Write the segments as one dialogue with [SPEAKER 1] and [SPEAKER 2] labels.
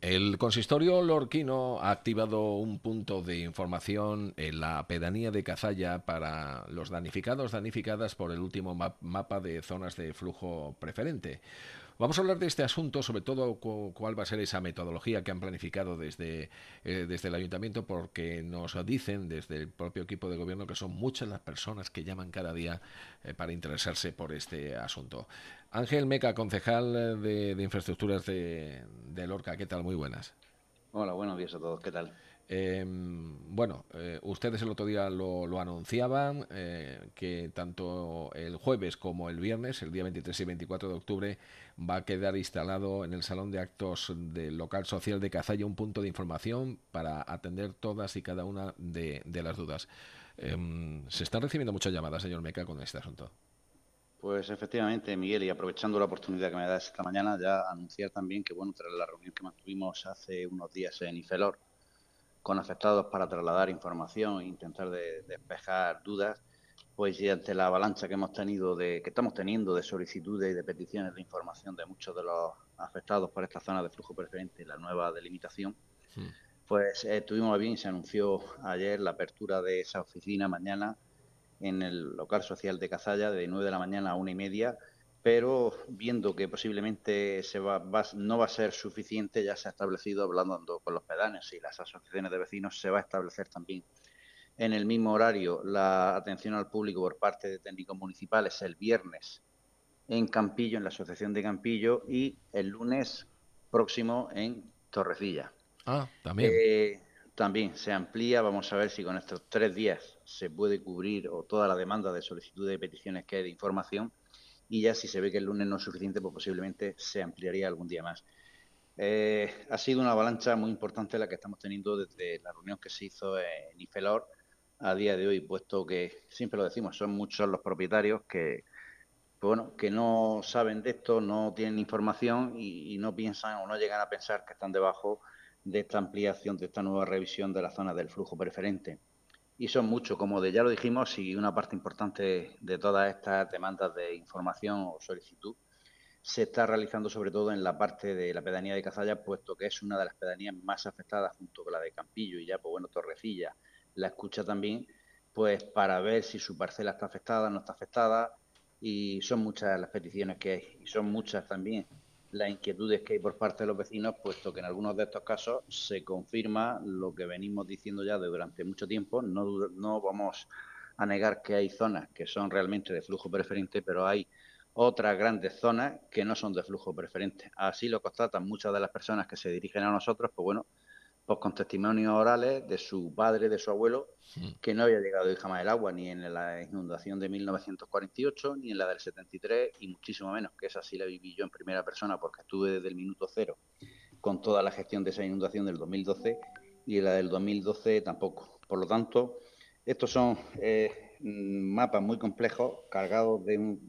[SPEAKER 1] El consistorio lorquino ha activado un punto de información en la pedanía de Cazalla para los damnificadas por el último mapa de zonas de flujo preferente. Vamos a hablar de este asunto, sobre todo cuál va a ser esa metodología que han planificado desde el ayuntamiento, porque nos dicen desde el propio equipo de gobierno que son muchas las personas que llaman cada día para interesarse por este asunto. Ángel Meca, concejal de Infraestructuras de Lorca, ¿qué tal? Muy buenas.
[SPEAKER 2] Hola, buenos días a todos. ¿Qué tal?
[SPEAKER 1] Ustedes el otro día lo anunciaban, que tanto el jueves como el viernes, el día 23 y 24 de octubre, va a quedar instalado en el Salón de Actos del Local Social de Cazalla un punto de información para atender todas y cada una de las dudas. Se están recibiendo muchas llamadas, señor Meca, con este asunto.
[SPEAKER 2] Pues efectivamente, Miguel, y aprovechando la oportunidad que me das esta mañana, ya anunciar también que, bueno, tras la reunión que mantuvimos hace unos días en Ifelor con afectados para trasladar información e intentar despejar dudas, pues y ante la avalancha que hemos tenido que estamos teniendo de solicitudes y de peticiones de información de muchos de los afectados por esta zona de flujo preferente y la nueva delimitación,
[SPEAKER 1] Hmm.
[SPEAKER 2] pues tuvimos a bien y se anunció ayer la apertura de esa oficina mañana en el local social de Cazalla de 9 de la mañana a 1:30, pero viendo que posiblemente no va a ser suficiente, ya se ha establecido, hablando con los pedáneos y las asociaciones de vecinos, se va a establecer también en el mismo horario la atención al público por parte de técnicos municipales el viernes en Campillo, en la Asociación de Campillo, y el lunes próximo en Torrecilla.
[SPEAKER 1] Ah, también.
[SPEAKER 2] Eh, También se amplía, vamos a ver si con estos 3 días se puede cubrir o toda la demanda de solicitudes y peticiones que hay de información, y ya si se ve que el lunes no es suficiente, pues posiblemente se ampliaría algún día más. Ha sido una avalancha muy importante la que estamos teniendo desde la reunión que se hizo en Ifelor a día de hoy, puesto que, siempre lo decimos, son muchos los propietarios que, bueno, que no saben de esto, no tienen información y no piensan o no llegan a pensar que están debajo de esta ampliación, de esta nueva revisión de la zona del flujo preferente. Y son muchos, como ya lo dijimos, y una parte importante de todas estas demandas de información o solicitud se está realizando sobre todo en la parte de la pedanía de Cazalla, puesto que es una de las pedanías más afectadas junto con la de Campillo y ya, pues bueno, Torrecilla la escucha también, pues para ver si su parcela está afectada, no está afectada, y son muchas las peticiones que hay, y son muchas también las inquietudes que hay por parte de los vecinos, puesto que en algunos de estos casos se confirma lo que venimos diciendo ya durante mucho tiempo. No vamos a negar que hay zonas que son realmente de flujo preferente, pero hay otras grandes zonas que no son de flujo preferente. Así lo constatan muchas de las personas que se dirigen a nosotros, pues bueno, pues con testimonios orales de su padre, de su abuelo, que no había llegado jamás el agua, ni en la inundación de 1948, ni en la del 73, y muchísimo menos, que esa sí la viví yo en primera persona, porque estuve desde el minuto cero con toda la gestión de esa inundación del 2012, y en la del 2012 tampoco. Por lo tanto, estos son mapas muy complejos, cargados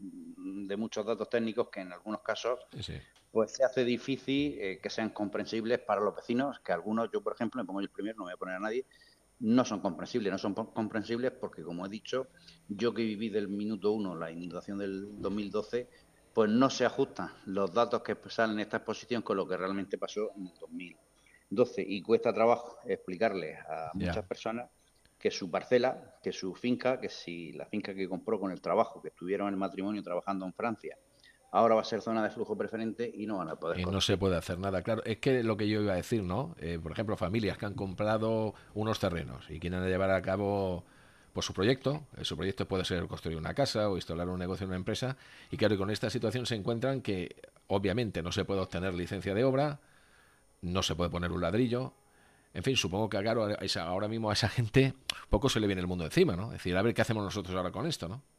[SPEAKER 2] de muchos datos técnicos que en algunos casos
[SPEAKER 1] Sí, sí.
[SPEAKER 2] pues se hace difícil que sean comprensibles para los vecinos, que algunos, yo por ejemplo, me pongo yo el primero, no voy a poner a nadie, no son comprensibles, no son comprensibles porque, como he dicho, yo que viví del minuto uno la inundación del 2012, pues no se ajustan los datos que salen en esta exposición con lo que realmente pasó en el 2012, y cuesta trabajo explicarles a
[SPEAKER 1] Ya.
[SPEAKER 2] muchas personas que su parcela, que su finca, que si la finca que compró con el trabajo, que estuvieron en el matrimonio trabajando en Francia, ahora va a ser zona de flujo preferente y no van a poder
[SPEAKER 1] Y no se
[SPEAKER 2] corregir.
[SPEAKER 1] puede hacer nada, claro. Es que lo que yo iba a decir, ¿no? Por ejemplo, familias que han comprado unos terrenos y quieren llevar a cabo pues su proyecto. Su proyecto puede ser construir una casa o instalar un negocio en una empresa. Y claro, y con esta situación se encuentran que obviamente no se puede obtener licencia de obra, no se puede poner un ladrillo. En fin, supongo que claro, ahora mismo a esa gente poco se le viene el mundo encima, ¿no? Es decir, a ver qué hacemos nosotros ahora con esto, ¿no?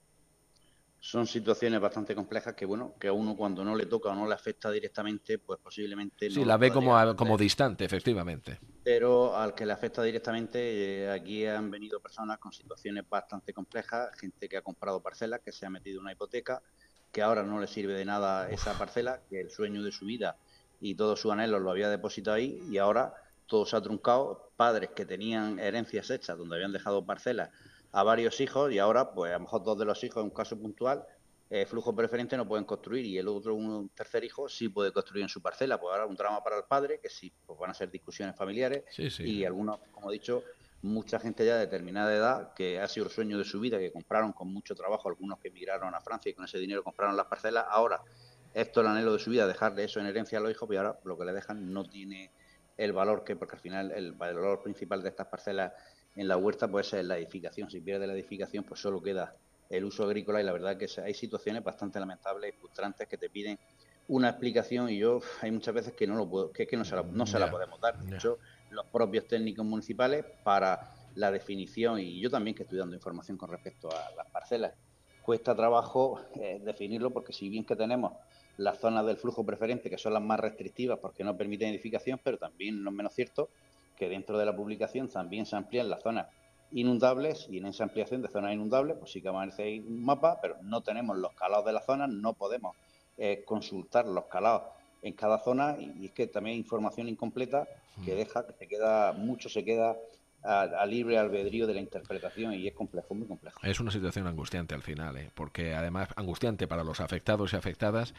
[SPEAKER 2] Son situaciones bastante complejas que, bueno, que a uno cuando no le toca o no le afecta directamente, pues posiblemente
[SPEAKER 1] Sí,
[SPEAKER 2] no
[SPEAKER 1] la
[SPEAKER 2] lo
[SPEAKER 1] ve
[SPEAKER 2] pueda
[SPEAKER 1] como,
[SPEAKER 2] llegar a
[SPEAKER 1] como
[SPEAKER 2] entender.
[SPEAKER 1] distante, efectivamente.
[SPEAKER 2] Pero al que le afecta directamente, aquí han venido personas con situaciones bastante complejas, gente que ha comprado parcelas, que se ha metido en una hipoteca, que ahora no le sirve de nada esa
[SPEAKER 1] Uf.
[SPEAKER 2] parcela, que el sueño de su vida y todos sus anhelos lo había depositado ahí, y ahora todo se ha truncado. Padres que tenían herencias hechas donde habían dejado parcelas a varios hijos, y ahora, pues a lo mejor dos de los hijos, en un caso puntual, flujo preferente no pueden construir y el otro, un tercer hijo, sí puede construir en su parcela. Pues ahora un drama para el padre, que sí, pues van a ser discusiones familiares
[SPEAKER 1] Sí, sí.
[SPEAKER 2] y algunos, como he dicho, mucha gente ya de determinada edad, que ha sido el sueño de su vida, que compraron con mucho trabajo, algunos que emigraron a Francia y con ese dinero compraron las parcelas, ahora esto es el anhelo de su vida, dejarle eso en herencia a los hijos, y ahora lo que le dejan no tiene el valor que, porque al final el valor principal de estas parcelas en la huerta pues es la edificación. Si pierde la edificación, pues solo queda el uso agrícola y la verdad que hay situaciones bastante lamentables y frustrantes que te piden una explicación y yo hay muchas veces que no lo puedo, que es que no se la
[SPEAKER 1] Ya,
[SPEAKER 2] podemos dar. De
[SPEAKER 1] ya.
[SPEAKER 2] hecho, los propios técnicos municipales para la definición, y yo también que estoy dando información con respecto a las parcelas, cuesta trabajo definirlo porque si bien que tenemos las zonas del flujo preferente que son las más restrictivas porque no permiten edificación, pero también no es menos cierto que dentro de la publicación también se amplían las zonas inundables y en esa ampliación de zonas inundables pues sí que aparece ahí un mapa, pero no tenemos los calados de las zonas, no podemos consultar los calados en cada zona y es que también hay información incompleta que deja que mucho se queda a libre albedrío de la interpretación y es complejo, muy complejo.
[SPEAKER 1] Es una situación angustiante al final, porque además angustiante para los afectados y afectadas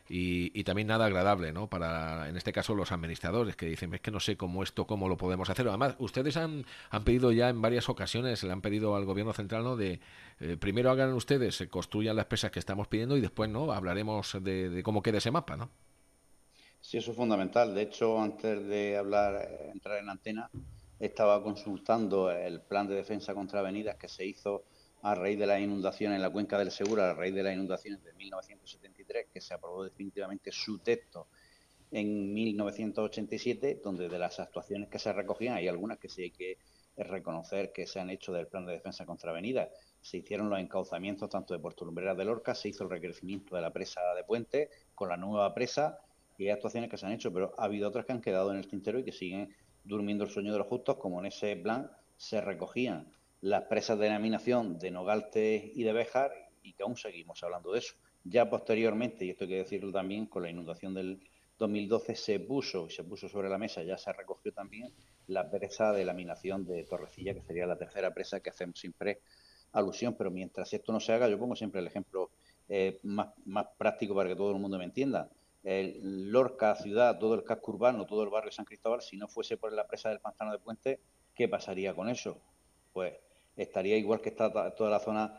[SPEAKER 1] y también nada agradable, ¿no? Para, en este caso, los administradores que dicen, es que no sé cómo lo podemos hacer. Además, ustedes han pedido ya en varias ocasiones, le han pedido al gobierno central, ¿no? De primero hagan ustedes, construyan las presas que estamos pidiendo y después, ¿no? Hablaremos de cómo queda ese mapa, ¿no?
[SPEAKER 2] Sí, eso es fundamental. De hecho, antes de hablar, entrar en antena, estaba consultando el plan de defensa contra avenidas que se hizo a raíz de las inundaciones en la cuenca del Segura, a raíz de las inundaciones de 1973, que se aprobó definitivamente su texto en 1987, donde de las actuaciones que se recogían hay algunas que sí hay que reconocer que se han hecho del plan de defensa contra avenidas. Se hicieron los encauzamientos tanto de Puerto Lumbreras de Lorca, se hizo el recrecimiento de la presa de Puente con la nueva presa y hay actuaciones que se han hecho, pero ha habido otras que han quedado en el tintero y que siguen durmiendo el sueño de los justos, como en ese plan se recogían las presas de denominación de Nogalte y de Béjar y que aún seguimos hablando de eso. Ya posteriormente, y esto hay que decirlo también, con la inundación del 2012 se puso sobre la mesa, ya se recogió también la presa de laminación de Torrecilla, que sería la tercera presa que hacemos siempre alusión, pero mientras esto no se haga, yo pongo siempre el ejemplo más práctico para que todo el mundo me entienda. Lorca, ciudad, todo el casco urbano, todo el barrio de San Cristóbal, si no fuese por la presa del Pantano de Puente, ¿qué pasaría con eso? Pues estaría igual que está toda la zona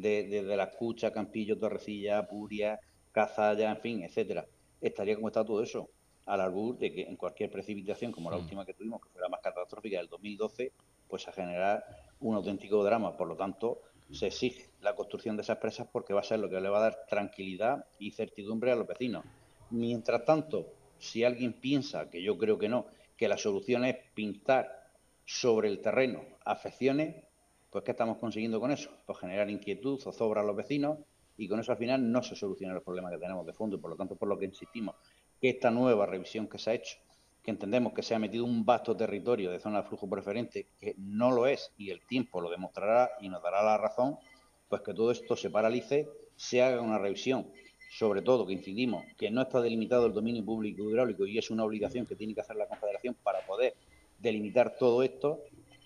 [SPEAKER 2] de la Cucha, Campillo, Torrecilla, Puria, Cazalla, en fin, etcétera. Estaría como está todo eso, al albur de que en cualquier precipitación, como la última que tuvimos, que fue la más catastrófica del 2012, pues a generar un auténtico drama. Por lo tanto, se exige la construcción de esas presas porque va a ser lo que le va a dar tranquilidad y certidumbre a los vecinos. Mientras tanto, si alguien piensa, que yo creo que no, que la solución es pintar sobre el terreno afecciones, pues ¿qué estamos consiguiendo con eso? Pues generar inquietud, zozobra a los vecinos y con eso al final no se solucionan los problemas que tenemos de fondo y por lo tanto por lo que insistimos que esta nueva revisión que se ha hecho, que entendemos que se ha metido un vasto territorio de zona de flujo preferente que no lo es y el tiempo lo demostrará y nos dará la razón, pues que todo esto se paralice, se haga una revisión, sobre todo que incidimos que no está delimitado el dominio público hidráulico y es una obligación que tiene que hacer la Confederación para poder delimitar todo esto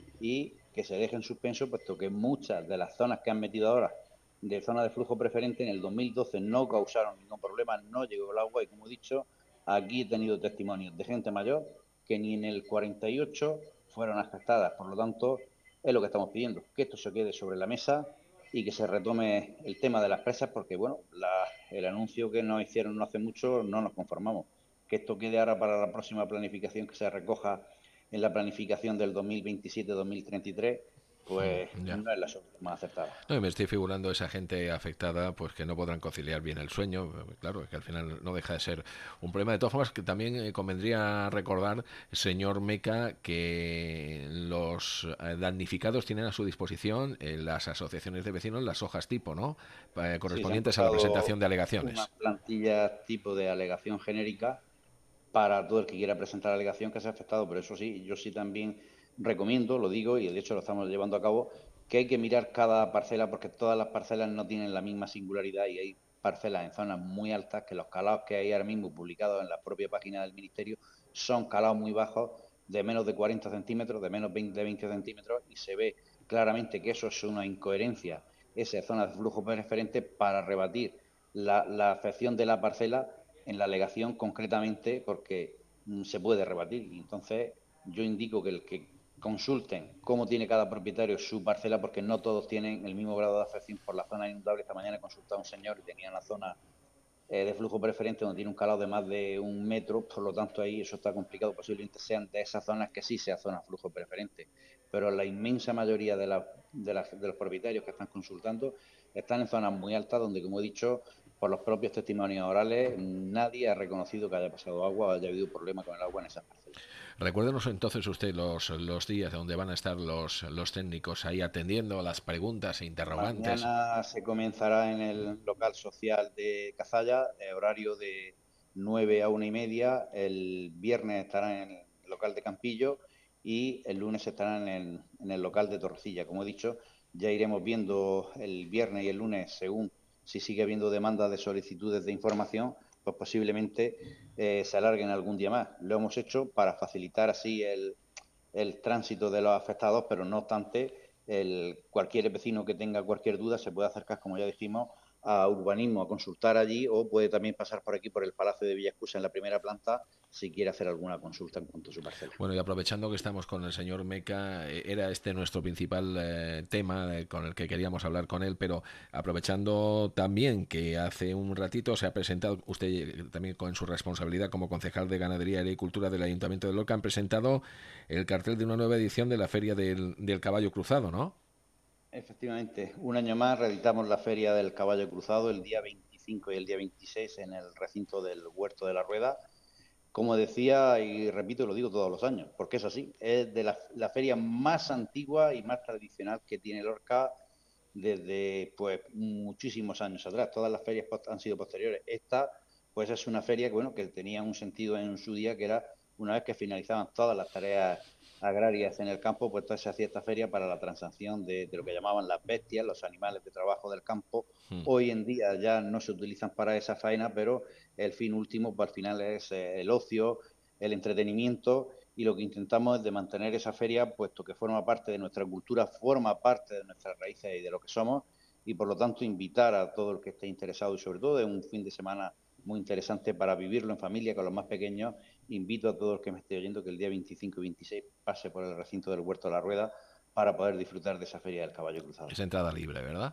[SPEAKER 2] y que se deje en suspenso, puesto que muchas de las zonas que han metido ahora de zona de flujo preferente en el 2012 no causaron ningún problema, no llegó el agua y como he dicho, aquí he tenido testimonios de gente mayor que ni en el 48 fueron afectadas. Por lo tanto, es lo que estamos pidiendo, que esto se quede sobre la mesa y que se retome el tema de las presas, porque bueno, el anuncio que nos hicieron no hace mucho no nos conformamos. Que esto quede ahora para la próxima planificación que se recoja en la planificación del 2027-2033, pues
[SPEAKER 1] Ya.
[SPEAKER 2] no es la solución más acertada.
[SPEAKER 1] No, y me estoy figurando esa gente afectada, pues que no podrán conciliar bien el sueño. Claro, que al final no deja de ser un problema. De todas formas, que también convendría recordar, señor Meca, que los damnificados tienen a su disposición las asociaciones de vecinos las hojas tipo, ¿no?
[SPEAKER 2] Sí, se han
[SPEAKER 1] Correspondientes a la
[SPEAKER 2] pasado
[SPEAKER 1] presentación de
[SPEAKER 2] unas
[SPEAKER 1] alegaciones.
[SPEAKER 2] plantillas tipo de alegación genérica para todo el que quiera presentar la alegación que se ha afectado, pero eso sí, yo sí también recomiendo, lo digo y de hecho lo estamos llevando a cabo, que hay que mirar cada parcela porque todas las parcelas no tienen la misma singularidad y hay parcelas en zonas muy altas que los calados que hay ahora mismo publicados en la propia página del Ministerio son calados muy bajos de menos de 40 centímetros, de menos de 20 centímetros y se ve claramente que eso es una incoherencia, esa zona de flujo preferente para rebatir la afección de la parcela en la alegación concretamente porque se puede rebatir. Y entonces yo indico que consulten cómo tiene cada propietario su parcela porque no todos tienen el mismo grado de afección por la zona inundable. Esta mañana he consultado a un señor y tenía una zona de flujo preferente donde tiene un calado de más de 1 metro, por lo tanto ahí eso está complicado, posiblemente sean de esas zonas que sí sea zona flujo preferente, pero la inmensa mayoría de los propietarios que están consultando están en zonas muy altas donde, como he dicho, por los propios testimonios orales, nadie ha reconocido que haya pasado agua o haya habido problema con el agua en esas parcelas.
[SPEAKER 1] Recuérdenos entonces usted los días donde van a estar los técnicos ahí atendiendo las preguntas e interrogantes.
[SPEAKER 2] Mañana se comenzará en el local social de Cazalla, horario de 9 a 1:30. El viernes estará en el local de Campillo y el lunes estará en el local de Torrecilla. Como he dicho, ya iremos viendo el viernes y el lunes, según si sigue habiendo demanda de solicitudes de información, pues posiblemente se alarguen algún día más. Lo hemos hecho para facilitar así el tránsito de los afectados, pero no obstante, cualquier vecino que tenga cualquier duda se puede acercar, como ya dijimos, a urbanismo a consultar allí o puede también pasar por aquí por el Palacio de Villascusa en la primera planta si quiere hacer alguna consulta en cuanto a su parcela.
[SPEAKER 1] Bueno, y aprovechando que estamos con el señor Meca, era este nuestro principal tema con el que queríamos hablar con él, pero aprovechando también que hace un ratito se ha presentado, usted también con su responsabilidad como concejal de Ganadería y Agricultura del Ayuntamiento de Lorca, han presentado el cartel de una nueva edición de la Feria del Caballo Cruzado, ¿no?
[SPEAKER 2] Efectivamente, un año más reeditamos la Feria del Caballo Cruzado el día 25 y el día 26 en el recinto del Huerto de la Rueda. Como decía y repito, lo digo todos los años, porque es así, es de la feria más antigua y más tradicional que tiene Lorca desde pues muchísimos años atrás. Todas las ferias han sido posteriores. Esta pues es una feria que bueno que tenía un sentido en su día que era una vez que finalizaban todas las tareas agrarias en el campo, pues entonces se hacía esta feria para la transacción de lo que llamaban las bestias, los animales de trabajo del campo.
[SPEAKER 1] Mm.
[SPEAKER 2] Hoy en día ya no se utilizan para esa faena, pero el fin último pues, al final es el ocio, el entretenimiento y lo que intentamos es de mantener esa feria, puesto que forma parte de nuestra cultura, forma parte de nuestras raíces y de lo que somos, y por lo tanto invitar a todo el que esté interesado y sobre todo es un fin de semana muy interesante para vivirlo en familia con los más pequeños. Invito a todo el que me esté oyendo que el día 25 y 26 pase por el recinto del Huerto de la Rueda para poder disfrutar de esa feria del caballo cruzado.
[SPEAKER 1] Es entrada libre, ¿verdad?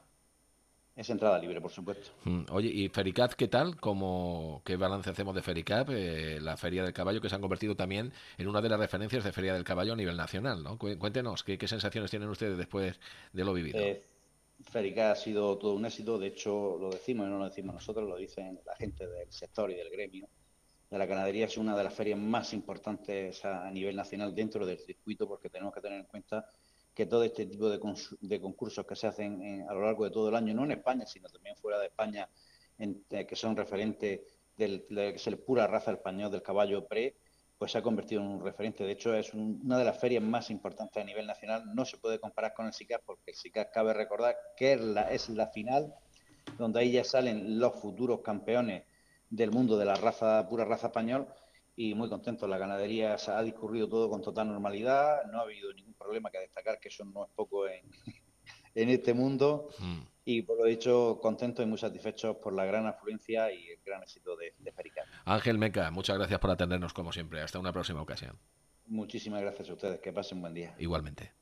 [SPEAKER 2] Es entrada libre, por supuesto.
[SPEAKER 1] Oye, ¿y Fericap qué tal? ¿Qué balance hacemos de Fericap? La Feria del Caballo que se han convertido también en una de las referencias de Feria del Caballo a nivel nacional, ¿no? Cuéntenos, ¿qué sensaciones tienen ustedes después de lo vivido?
[SPEAKER 2] Eh, Ferica ha sido todo un éxito, de hecho lo decimos y no lo decimos nosotros, lo dicen la gente del sector y del gremio. De la ganadería es una de las ferias más importantes a nivel nacional dentro del circuito porque tenemos que tener en cuenta que todo este tipo de concursos que se hacen a lo largo de todo el año, no en España, sino también fuera de España, que son referentes de que es el pura raza español del caballo pre, pues se ha convertido en un referente. De hecho, es una de las ferias más importantes a nivel nacional. No se puede comparar con el SICAS porque el SICAS cabe recordar que es la final, donde ahí ya salen los futuros campeones del mundo de la raza, pura raza español, y muy contento. La ganadería se ha discurrido todo con total normalidad, no ha habido ningún problema que destacar, que eso no es poco en este mundo,
[SPEAKER 1] Mm.
[SPEAKER 2] y por lo dicho, contentos y muy satisfechos por la gran afluencia y el gran éxito de Fericat.
[SPEAKER 1] Ángel Meca, muchas gracias por atendernos como siempre. Hasta una próxima ocasión.
[SPEAKER 2] Muchísimas gracias a ustedes, que pasen buen día.
[SPEAKER 1] Igualmente.